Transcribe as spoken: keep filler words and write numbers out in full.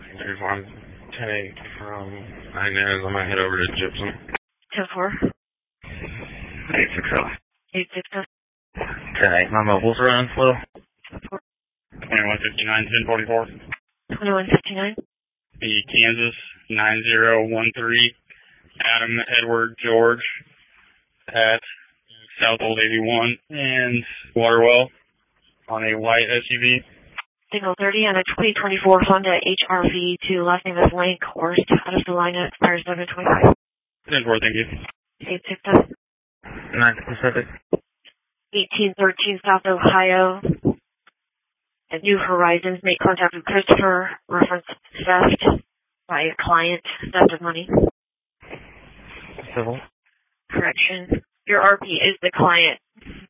There's one ten eight from Inez. I'm going to head over to Gypsum. ten four. eight six zero. eight six zero. ten eight. My mobile's running slow. four. twenty-one fifty-nine, ten forty-four. twenty-one fifty-nine. The Kansas nine zero one three. Adam Edward George at South Old eighty-one and Waterwell on a white S U V. Signal thirty on a twenty twenty-four Honda H R V to last name is Link, Horst, out of the line at expires seven twenty-five. ten four, thank you. eight six seven. nine Pacific. eighteen thirteen South Ohio. At New Horizons, make contact with Christopher, reference theft by a client, theft of money. Civil. Correction. Your R P is the client.